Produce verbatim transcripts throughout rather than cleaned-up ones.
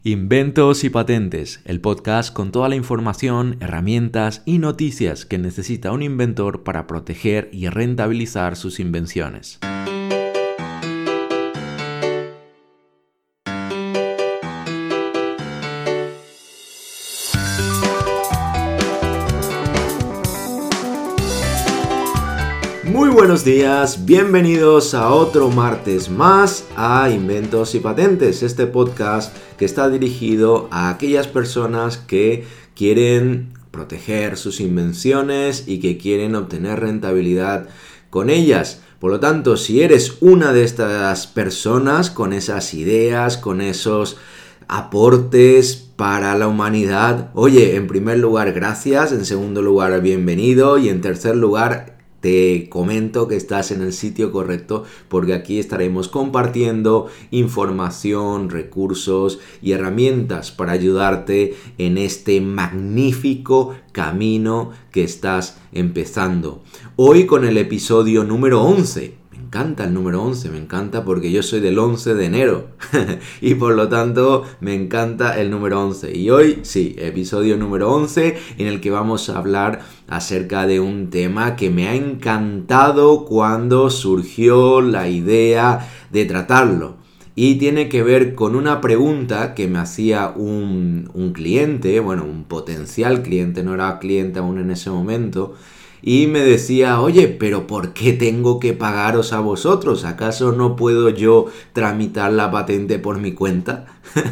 Inventos y Patentes, el podcast con toda la información, herramientas y noticias que necesita un inventor para proteger y rentabilizar sus invenciones. Muy buenos días, bienvenidos a otro martes más a Inventos y Patentes, este podcast que está dirigido a aquellas personas que quieren proteger sus invenciones y que quieren obtener rentabilidad con ellas. Por lo tanto, si eres una de estas personas con esas ideas, con esos aportes para la humanidad, oye, en primer lugar, gracias, en segundo lugar, bienvenido y en tercer lugar, te comento que estás en el sitio correcto porque aquí estaremos compartiendo información, recursos y herramientas para ayudarte en este magnífico camino que estás empezando. Hoy con el episodio número once. Me encanta el número once, me encanta porque yo soy del once de enero y por lo tanto me encanta el número once. Y hoy sí, episodio número once en el que vamos a hablar acerca de un tema que me ha encantado cuando surgió la idea de tratarlo. Y tiene que ver con una pregunta que me hacía un, un cliente, bueno, un potencial cliente, no era cliente aún en ese momento. Y me decía, oye, pero ¿por qué tengo que pagaros a vosotros? ¿Acaso no puedo yo tramitar la patente por mi cuenta?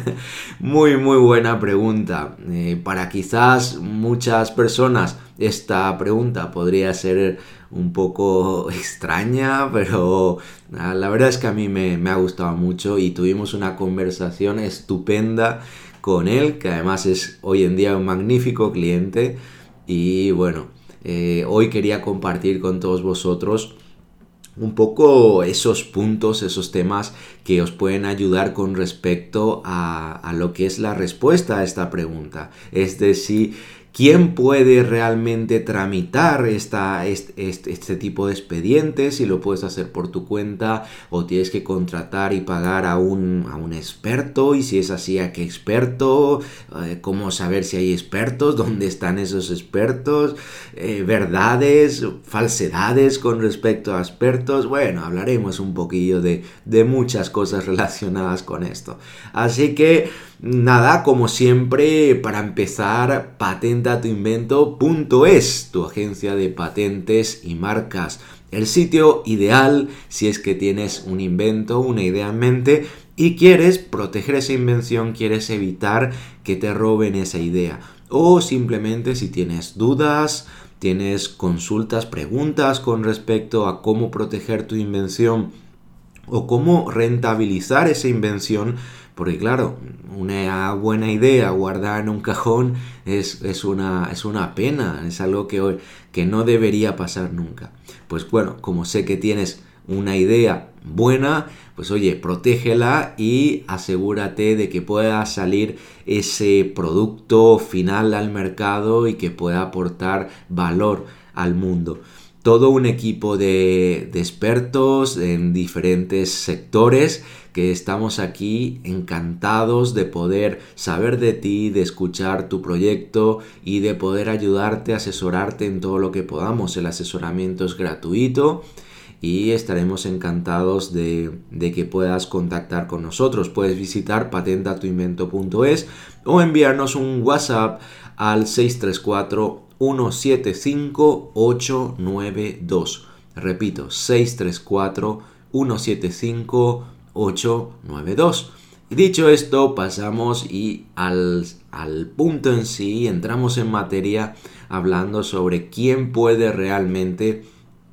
Muy, muy buena pregunta. Eh, para quizás muchas personas esta pregunta podría ser un poco extraña, pero la verdad es que a mí me, me ha gustado mucho y tuvimos una conversación estupenda con él, que además es hoy en día un magnífico cliente. Y bueno, Eh, hoy quería compartir con todos vosotros un poco esos puntos, esos temas que os pueden ayudar con respecto a, a lo que es la respuesta a esta pregunta. Es decir, ¿quién puede realmente tramitar esta, este, este, este tipo de expedientes? Si lo puedes hacer por tu cuenta o tienes que contratar y pagar a un, a un experto, y si es así, ¿a qué experto? Eh, ¿Cómo saber si hay expertos? ¿Dónde están esos expertos? Eh, ¿Verdades? ¿Falsedades con respecto a expertos? Bueno, hablaremos un poquillo de, de muchas cosas relacionadas con esto. Así que nada, como siempre, para empezar, patenta tu invento punto es, tu agencia de patentes y marcas. El sitio ideal si es que tienes un invento, una idea en mente y quieres proteger esa invención, quieres evitar que te roben esa idea. O simplemente si tienes dudas, tienes consultas, preguntas con respecto a cómo proteger tu invención o cómo rentabilizar esa invención. Porque claro, una buena idea guardada en un cajón es, es, una, es una pena, es algo que, que no debería pasar nunca. Pues bueno, como sé que tienes una idea buena, pues oye, protégela y asegúrate de que pueda salir ese producto final al mercado y que pueda aportar valor al mundo. Todo un equipo de, de expertos en diferentes sectores que estamos aquí encantados de poder saber de ti, de escuchar tu proyecto y de poder ayudarte, asesorarte en todo lo que podamos. El asesoramiento es gratuito y estaremos encantados de, de que puedas contactar con nosotros. Puedes visitar patenta tu invento punto es o enviarnos un WhatsApp al seis tres cuatro, uno siete cinco, ocho nueve dos. Repito, seis tres cuatro, uno siete cinco, ocho nueve dos. Y dicho esto, pasamos y al, al punto en sí, entramos en materia hablando sobre quién puede realmente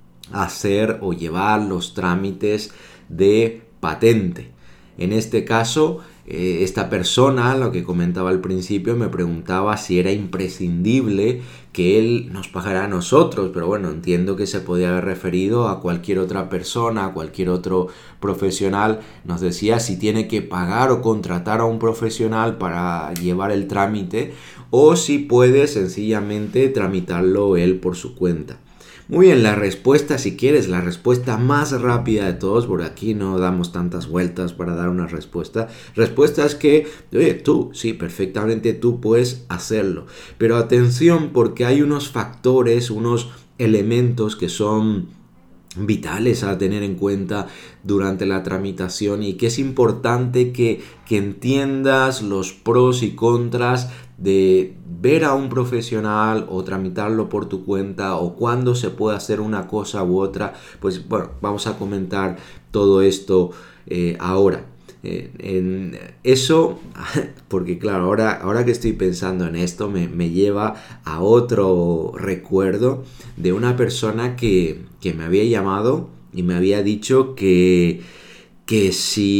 hacer o llevar los trámites de patente. En este caso, eh, esta persona, lo que comentaba al principio, me preguntaba si era imprescindible que él nos pagara a nosotros, pero bueno, entiendo que se podía haber referido a cualquier otra persona, a cualquier otro profesional. Nos decía si tiene que pagar o contratar a un profesional para llevar el trámite o si puede sencillamente tramitarlo él por su cuenta. Muy bien, la respuesta, si quieres, la respuesta más rápida de todos, por aquí no damos tantas vueltas para dar una respuesta. Respuesta es que, oye, tú, sí, perfectamente tú puedes hacerlo. Pero atención, porque hay unos factores, unos elementos que son vitales a tener en cuenta durante la tramitación y que es importante que, que entiendas los pros y contras de ver a un profesional o tramitarlo por tu cuenta o cuándo se puede hacer una cosa u otra. Pues bueno, vamos a comentar todo esto eh, ahora. Eh, en eso, porque claro, ahora, ahora que estoy pensando en esto me, me lleva a otro recuerdo de una persona que, que me había llamado y me había dicho que, que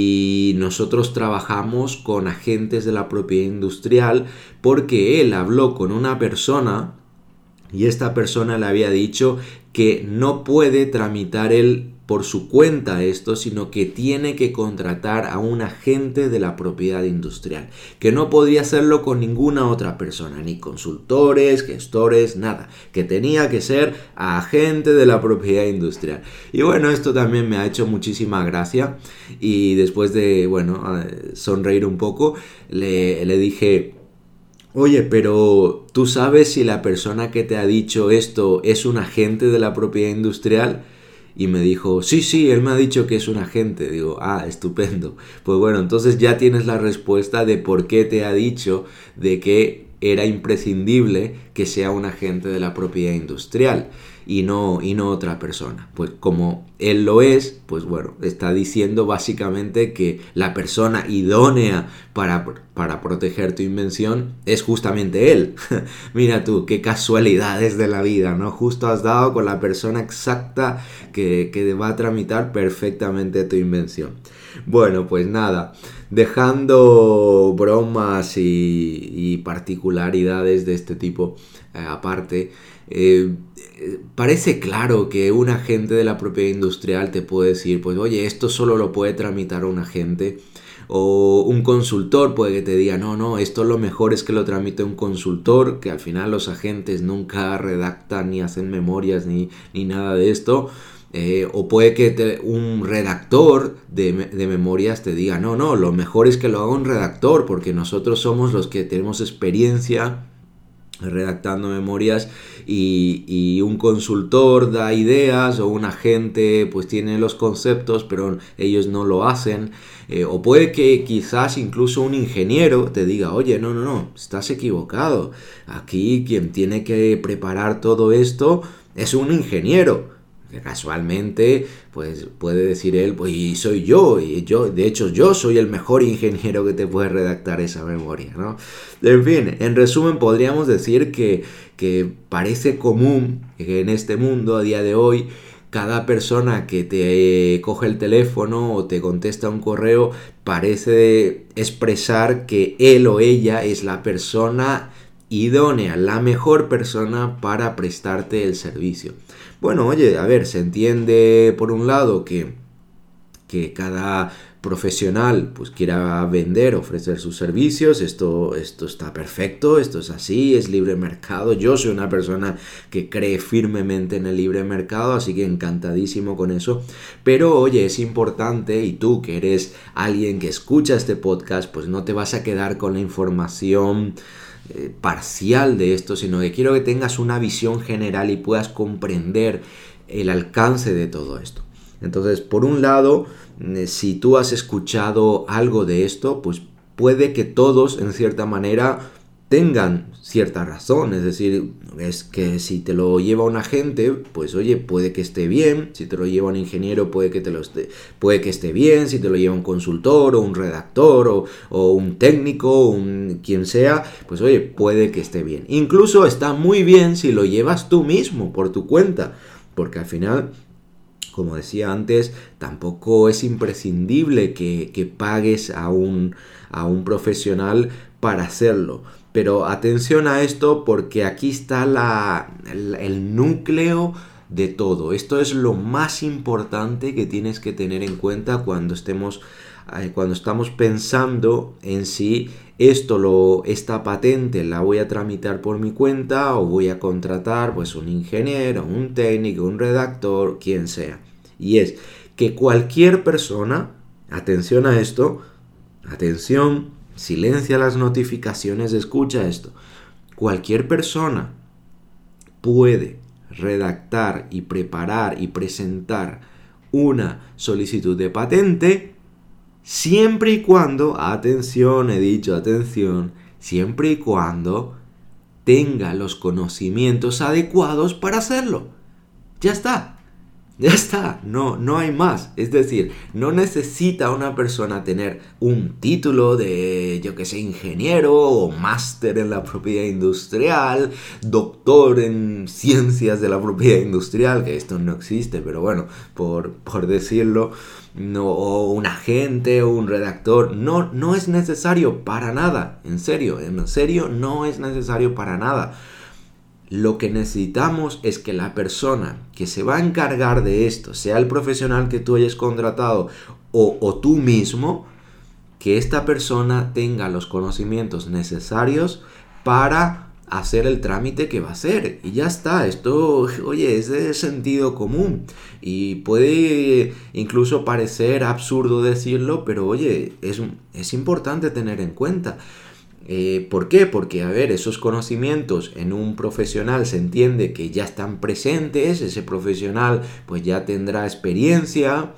si nosotros trabajamos con agentes de la propiedad industrial, porque él habló con una persona y esta persona le había dicho que no puede tramitar él por su cuenta esto, sino que tiene que contratar a un agente de la propiedad industrial, que no podía hacerlo con ninguna otra persona, ni consultores, gestores, nada, que tenía que ser agente de la propiedad industrial. Y bueno, esto también me ha hecho muchísima gracia y después de, bueno, sonreír un poco, le, le dije: oye, pero ¿tú sabes si la persona que te ha dicho esto es un agente de la propiedad industrial? Y me dijo, sí, sí, él me ha dicho que es un agente. Digo, ah, estupendo. Pues bueno, entonces ya tienes la respuesta de por qué te ha dicho de que era imprescindible que sea un agente de la propiedad industrial y no, y no otra persona. Pues como él lo es, pues bueno, está diciendo básicamente que la persona idónea para, para proteger tu invención es justamente él. Mira tú, qué casualidades de la vida, ¿no? Justo has dado con la persona exacta que, que va a tramitar perfectamente tu invención. Bueno, pues nada, dejando bromas y, y particularidades de este tipo eh, aparte, eh, parece claro que un agente de la propiedad industrial te puede decir, pues oye, esto solo lo puede tramitar un agente. O un consultor puede que te diga, no, no, esto lo mejor es que lo tramite un consultor, que al final los agentes nunca redactan ni hacen memorias ni, ni nada de esto. Eh, o puede que te, un redactor de, de memorias te diga, no, no, lo mejor es que lo haga un redactor, porque nosotros somos los que tenemos experiencia redactando memorias y, y un consultor da ideas o un agente pues tiene los conceptos pero ellos no lo hacen. Eh, o puede que quizás incluso un ingeniero te diga, oye, no, no, no, estás equivocado, aquí quien tiene que preparar todo esto es un ingeniero. Que casualmente pues puede decir él, pues y soy yo, y yo, de hecho yo soy el mejor ingeniero que te puede redactar esa memoria, ¿no? En fin, en resumen podríamos decir que, que parece común que en este mundo a día de hoy cada persona que te coge el teléfono o te contesta un correo parece expresar que él o ella es la persona idónea, la mejor persona para prestarte el servicio. Bueno, oye, a ver, se entiende por un lado que, que cada profesional pues quiera vender, ofrecer sus servicios, esto, esto está perfecto, esto es así, es libre mercado. Yo soy una persona que cree firmemente en el libre mercado, así que encantadísimo con eso. Pero oye, es importante, y tú que eres alguien que escucha este podcast, pues no te vas a quedar con la información Eh, parcial de esto, sino que quiero que tengas una visión general y puedas comprender el alcance de todo esto. Entonces, por un lado, eh, si tú has escuchado algo de esto, pues puede que todos, en cierta manera, tengan cierta razón. Es decir, es que si te lo lleva un agente, pues oye, puede que esté bien. Si te lo lleva un ingeniero, puede que te lo esté, puede que esté bien. Si te lo lleva un consultor o un redactor o, o un técnico, un quien sea, pues oye, puede que esté bien. Incluso está muy bien si lo llevas tú mismo por tu cuenta, porque al final, como decía antes, tampoco es imprescindible que, que pagues a un, a un profesional para hacerlo. Pero atención a esto, porque aquí está la, el, el núcleo de todo. Esto es lo más importante que tienes que tener en cuenta cuando estemos eh, cuando estamos pensando en si esto lo, esta patente la voy a tramitar por mi cuenta o voy a contratar pues un ingeniero, un técnico, un redactor, quien sea. Y es que cualquier persona, atención a esto, atención, silencia las notificaciones, escucha esto. Cualquier persona puede redactar y preparar y presentar una solicitud de patente siempre y cuando, atención, he dicho atención, siempre y cuando tenga los conocimientos adecuados para hacerlo. Ya está. Ya está, no, no hay más. Es decir, no necesita una persona tener un título de, yo que sé, ingeniero o máster en la propiedad industrial, doctor en ciencias de la propiedad industrial, que esto no existe, pero bueno, por, por decirlo, no, o un agente o un redactor. No, no es necesario para nada, en serio, en serio, no es necesario para nada. Lo que necesitamos es que la persona que se va a encargar de esto, sea el profesional que tú hayas contratado o, o tú mismo, que esta persona tenga los conocimientos necesarios para hacer el trámite que va a hacer. Y ya está, esto, oye, es de sentido común. Y puede incluso parecer absurdo decirlo, pero oye, es, es importante tener en cuenta. Eh, ¿Por qué? Porque, a ver, esos conocimientos en un profesional se entiende que ya están presentes, ese profesional pues ya tendrá experiencia.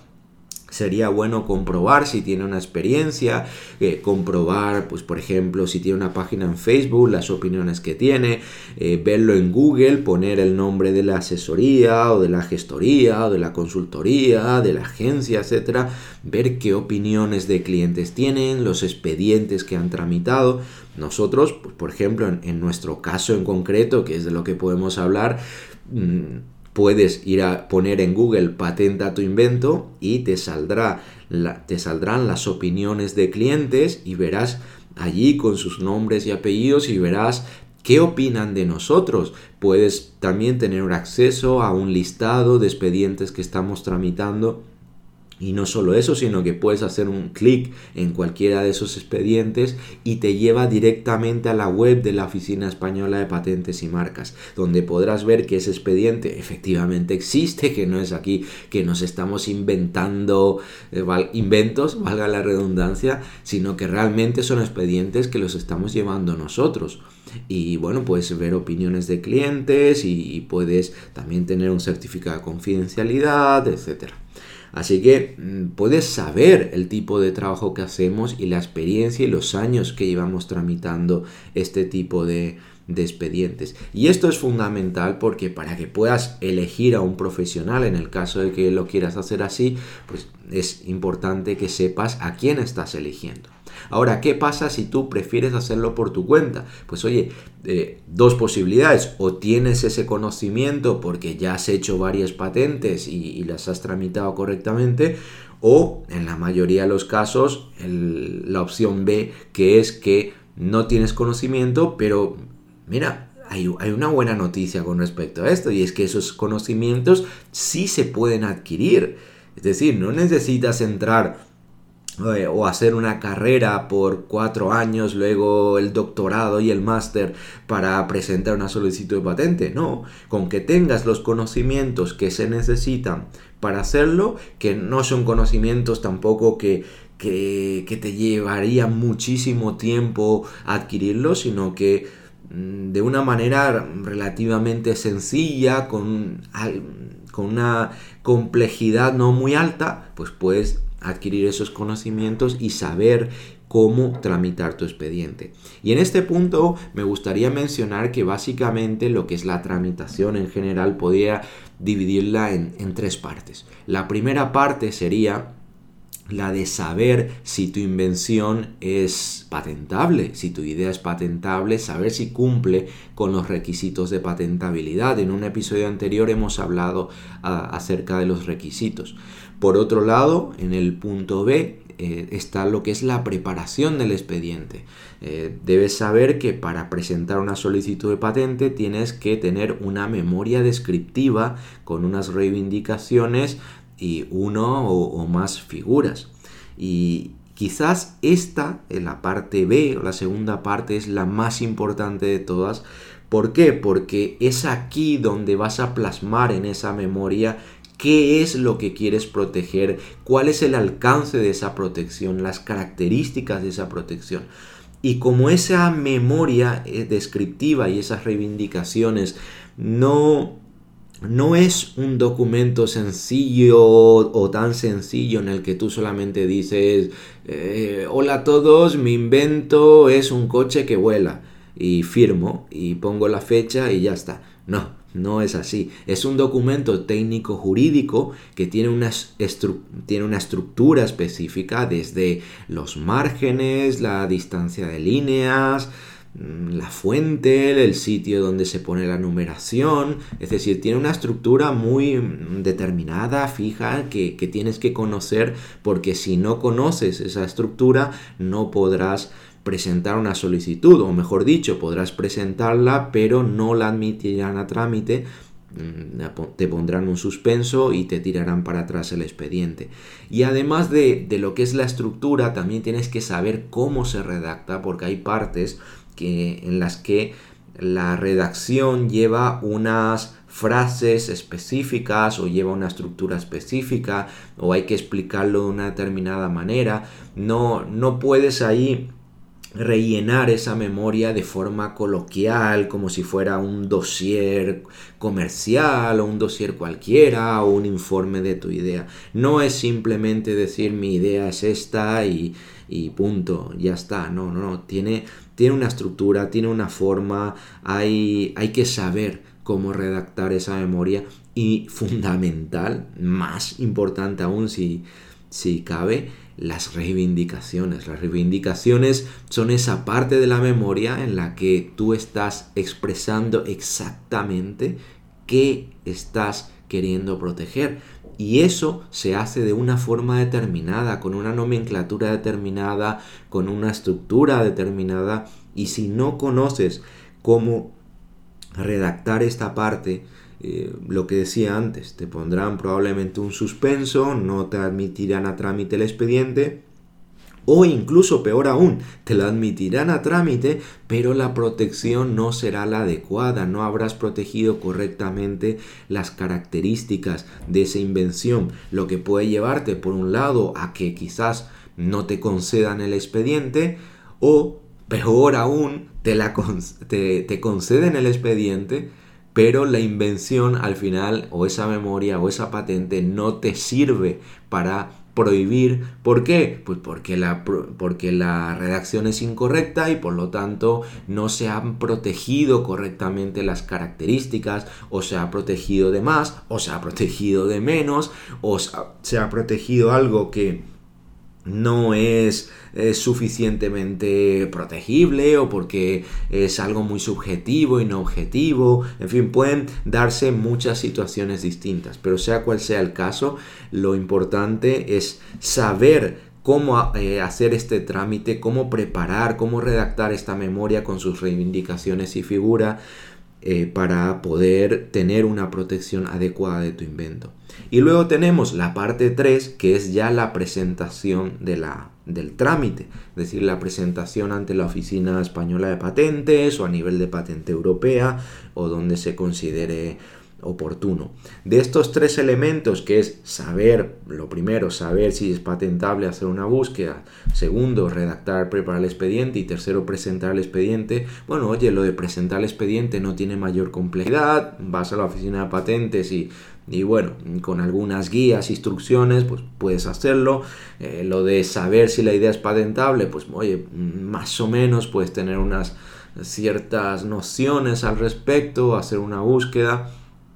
Sería bueno comprobar si tiene una experiencia, eh, comprobar, pues por ejemplo, si tiene una página en Facebook, las opiniones que tiene, eh, verlo en Google, poner el nombre de la asesoría o de la gestoría o de la consultoría, de la agencia, etcétera, ver qué opiniones de clientes tienen, los expedientes que han tramitado. Nosotros, pues, por ejemplo, en, en nuestro caso en concreto, que es de lo que podemos hablar, mmm, puedes ir a poner en Google patenta tu invento y te saldrá la, te saldrán las opiniones de clientes y verás allí con sus nombres y apellidos y verás qué opinan de nosotros. Puedes también tener acceso a un listado de expedientes que estamos tramitando. Y no solo eso, sino que puedes hacer un clic en cualquiera de esos expedientes y te lleva directamente a la web de la Oficina Española de Patentes y Marcas, donde podrás ver que ese expediente efectivamente existe, que no es aquí que nos estamos inventando eh, val- inventos, valga la redundancia, sino que realmente son expedientes que los estamos llevando nosotros. Y bueno, puedes ver opiniones de clientes y, y puedes también tener un certificado de confidencialidad, etcétera. Así que mmm, puedes saber el tipo de trabajo que hacemos y la experiencia y los años que llevamos tramitando este tipo de, de expedientes. Y esto es fundamental porque para que puedas elegir a un profesional, en el caso de que lo quieras hacer así, pues es importante que sepas a quién estás eligiendo. Ahora, ¿qué pasa si tú prefieres hacerlo por tu cuenta? Pues oye, eh, dos posibilidades. O tienes ese conocimiento porque ya has hecho varias patentes y, y las has tramitado correctamente, o en la mayoría de los casos el, la opción B, que es que no tienes conocimiento, pero mira, hay, hay una buena noticia con respecto a esto, y es que esos conocimientos sí se pueden adquirir. Es decir, no necesitas entrar o hacer una carrera por cuatro años, luego el doctorado y el máster para presentar una solicitud de patente. No, con que tengas los conocimientos que se necesitan para hacerlo, que no son conocimientos tampoco que, que, que te llevaría muchísimo tiempo adquirirlos, sino que de una manera relativamente sencilla, con, con una complejidad no muy alta, pues puedes adquirir esos conocimientos y saber cómo tramitar tu expediente. Y en este punto me gustaría mencionar que básicamente lo que es la tramitación en general podría dividirla en, en tres partes. La primera parte sería la de saber si tu invención es patentable, si tu idea es patentable, saber si cumple con los requisitos de patentabilidad. En un episodio anterior hemos hablado a, acerca de los requisitos. Por otro lado, en el punto B eh, está lo que es la preparación del expediente. Eh, debes saber que para presentar una solicitud de patente tienes que tener una memoria descriptiva con unas reivindicaciones y uno o, o más figuras. Y, Quizás esta, en la parte B, o la segunda parte, es la más importante de todas. ¿Por qué? Porque es aquí donde vas a plasmar en esa memoria qué es lo que quieres proteger, cuál es el alcance de esa protección, las características de esa protección. Y como esa memoria descriptiva y esas reivindicaciones no... No es un documento sencillo o tan sencillo en el que tú solamente dices eh, hola a todos, mi invento es un coche que vuela y firmo y pongo la fecha y ya está. No, no es así. Es un documento técnico jurídico que tiene una, estru- tiene una estructura específica desde los márgenes, la distancia de líneas, la fuente, el sitio donde se pone la numeración, es decir, tiene una estructura muy determinada, fija, que, que tienes que conocer, porque si no conoces esa estructura no podrás presentar una solicitud, o mejor dicho, podrás presentarla pero no la admitirán a trámite, te pondrán un suspenso y te tirarán para atrás el expediente. Y además de, de lo que es la estructura, también tienes que saber cómo se redacta, porque hay partes que, en las que la redacción lleva unas frases específicas o lleva una estructura específica o hay que explicarlo de una determinada manera. No, no puedes ahí rellenar esa memoria de forma coloquial, como si fuera un dossier comercial o un dossier cualquiera o un informe de tu idea. No es simplemente decir mi idea es esta y, y punto, ya está. No, no, no. Tiene, tiene una estructura, tiene una forma, hay, hay que saber cómo redactar esa memoria y fundamental, más importante aún si, si cabe, las reivindicaciones. Las reivindicaciones son esa parte de la memoria en la que tú estás expresando exactamente qué estás queriendo proteger. Y eso se hace de una forma determinada, con una nomenclatura determinada, con una estructura determinada. Y si no conoces cómo redactar esta parte, Eh, lo que decía antes, te pondrán probablemente un suspenso, no te admitirán a trámite el expediente o incluso peor aún, te lo admitirán a trámite pero la protección no será la adecuada, no habrás protegido correctamente las características de esa invención, lo que puede llevarte por un lado a que quizás no te concedan el expediente o peor aún, te, la con- te, te conceden el expediente pero la invención al final o esa memoria o esa patente no te sirve para prohibir. ¿Por qué? Pues porque la, porque la redacción es incorrecta y por lo tanto no se han protegido correctamente las características, o se ha protegido de más o se ha protegido de menos o se ha protegido algo que no es eh, suficientemente protegible o porque es algo muy subjetivo y no objetivo. En fin, pueden darse muchas situaciones distintas, pero sea cual sea el caso, lo importante es saber cómo eh, hacer este trámite, cómo preparar, cómo redactar esta memoria con sus reivindicaciones y figura eh, para poder tener una protección adecuada de tu invento. Y luego tenemos la parte tres, que es ya la presentación de la, del trámite, es decir, la presentación ante la Oficina Española de Patentes o a nivel de patente europea o donde se considere oportuno. De estos tres elementos, que es saber, lo primero, saber si es patentable, hacer una búsqueda, segundo, redactar, preparar el expediente y tercero, presentar el expediente. Bueno, oye, lo de presentar el expediente no tiene mayor complejidad, vas a la Oficina de Patentes y Y bueno, con algunas guías, instrucciones, pues puedes hacerlo. Eh, lo de saber si la idea es patentable, pues oye, más o menos puedes tener unas ciertas nociones al respecto, hacer una búsqueda.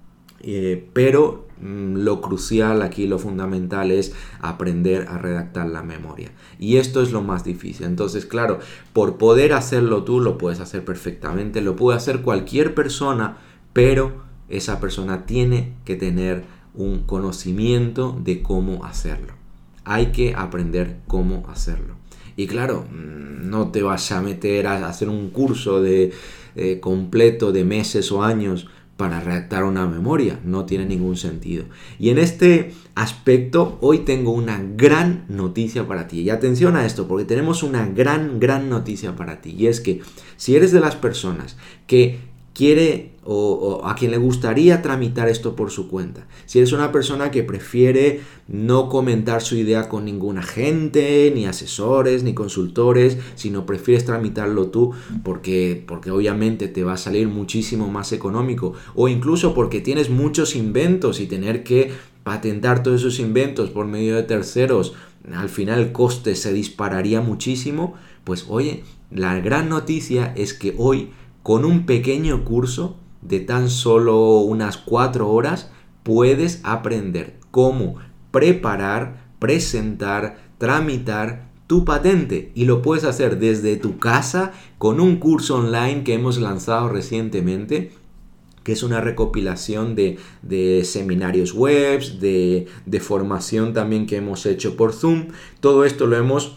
Eh, pero mmm, lo crucial aquí, lo fundamental es aprender a redactar la memoria. Y esto es lo más difícil. Entonces, claro, por poder hacerlo tú, lo puedes hacer perfectamente, lo puede hacer cualquier persona, pero esa persona tiene que tener un conocimiento de cómo hacerlo. Hay que aprender cómo hacerlo. Y claro, no te vas a meter a hacer un curso de, eh, completo de meses o años para redactar una memoria. No tiene ningún sentido. Y en este aspecto, hoy tengo una gran noticia para ti. Y atención a esto, porque tenemos una gran, gran noticia para ti. Y es que si eres de las personas que quiere o, o a quien le gustaría tramitar esto por su cuenta, si eres una persona que prefiere no comentar su idea con ningún agente, ni asesores, ni consultores, sino prefieres tramitarlo tú porque, porque obviamente te va a salir muchísimo más económico, o incluso porque tienes muchos inventos y tener que patentar todos esos inventos por medio de terceros, al final el coste se dispararía muchísimo, pues oye, la gran noticia es que hoy, con un pequeño curso de tan solo unas cuatro horas, puedes aprender cómo preparar, presentar, tramitar tu patente, y lo puedes hacer desde tu casa con un curso online que hemos lanzado recientemente, que es una recopilación de, de seminarios webs, de, de formación también que hemos hecho por Zoom. Todo esto lo hemos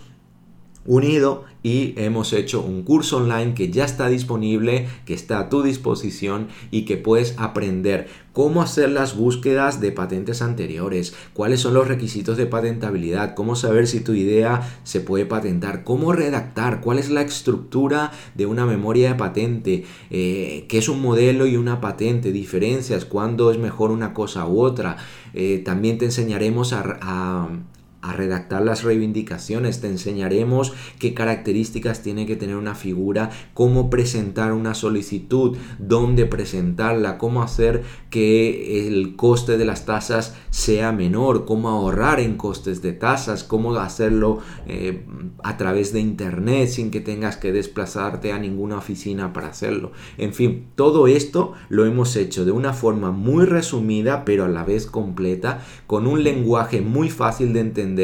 unido y hemos hecho un curso online que ya está disponible, que está a tu disposición y que puedes aprender cómo hacer las búsquedas de patentes anteriores, cuáles son los requisitos de patentabilidad, cómo saber si tu idea se puede patentar, cómo redactar, cuál es la estructura de una memoria de patente, eh, qué es un modelo y una patente, diferencias, cuándo es mejor una cosa u otra. Eh, también te enseñaremos a, a a redactar las reivindicaciones, te enseñaremos qué características tiene que tener una figura, cómo presentar una solicitud, dónde presentarla, cómo hacer que el coste de las tasas sea menor, cómo ahorrar en costes de tasas, cómo hacerlo eh, a través de internet sin que tengas que desplazarte a ninguna oficina para hacerlo. En fin, todo esto lo hemos hecho de una forma muy resumida, pero a la vez completa, con un lenguaje muy fácil de entender,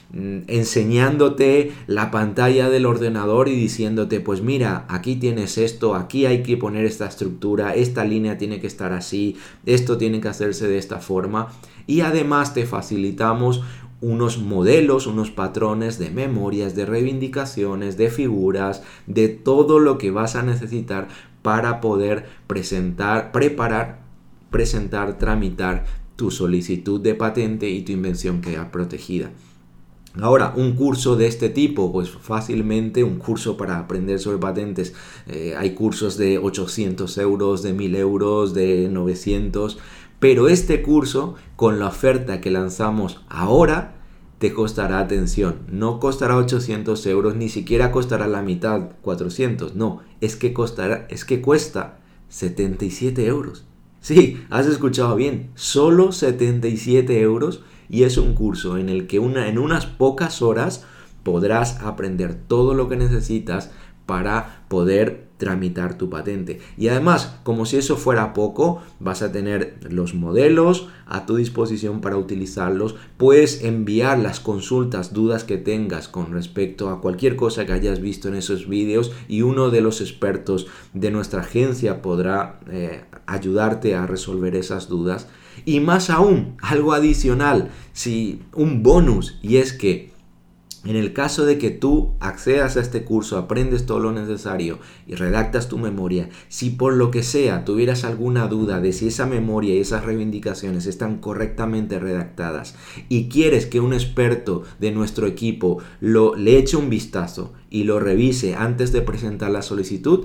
enseñándote la pantalla del ordenador y diciéndote, pues mira, aquí tienes esto, aquí hay que poner esta estructura, esta línea tiene que estar así, esto tiene que hacerse de esta forma, y además te facilitamos unos modelos, unos patrones de memorias, de reivindicaciones, de figuras, de todo lo que vas a necesitar para poder presentar, preparar, presentar, tramitar tu solicitud de patente y tu invención queda protegida. Ahora, un curso de este tipo, pues fácilmente un curso para aprender sobre patentes, eh, hay cursos de ochocientos euros, de mil euros, de novecientos, pero este curso, con la oferta que lanzamos ahora, te costará, atención, no costará ochocientos euros, ni siquiera costará la mitad, cuatrocientos, no, es que costará, es que cuesta setenta y siete euros. Sí, has escuchado bien, solo setenta y siete euros, y es un curso en el que una, en unas pocas horas podrás aprender todo lo que necesitas para poder tramitar tu patente. Y además, como si eso fuera poco, vas a tener los modelos a tu disposición para utilizarlos. Puedes enviar las consultas, dudas que tengas con respecto a cualquier cosa que hayas visto en esos vídeos, y uno de los expertos de nuestra agencia podrá eh, ayudarte a resolver esas dudas. Y más aún, algo adicional, si un bonus, y es que en el caso de que tú accedas a este curso, aprendes todo lo necesario y redactas tu memoria, si por lo que sea tuvieras alguna duda de si esa memoria y esas reivindicaciones están correctamente redactadas y quieres que un experto de nuestro equipo lo, le eche un vistazo y lo revise antes de presentar la solicitud,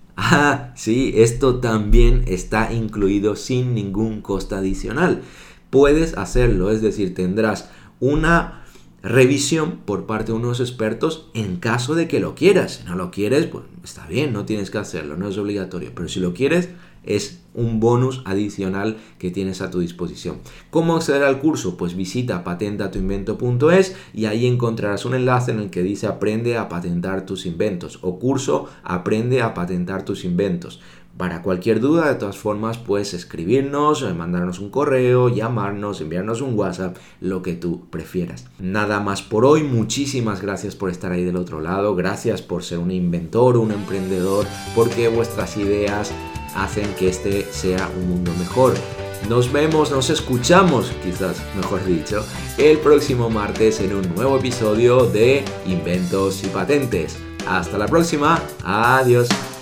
ah, sí, esto también está incluido sin ningún coste adicional. Puedes hacerlo, es decir, tendrás una revisión por parte de unos expertos en caso de que lo quieras. Si no lo quieres, pues está bien, no tienes que hacerlo, no es obligatorio. Pero si lo quieres, es un bonus adicional que tienes a tu disposición. ¿Cómo acceder al curso? Pues visita patenta tu invento punto es y ahí encontrarás un enlace en el que dice aprende a patentar tus inventos o curso aprende a patentar tus inventos. Para cualquier duda, de todas formas, puedes escribirnos, mandarnos un correo, llamarnos, enviarnos un WhatsApp, lo que tú prefieras. Nada más por hoy, muchísimas gracias por estar ahí del otro lado, gracias por ser un inventor, un emprendedor, porque vuestras ideas hacen que este sea un mundo mejor. Nos vemos, nos escuchamos, quizás mejor dicho, el próximo martes en un nuevo episodio de Inventos y Patentes. Hasta la próxima, adiós.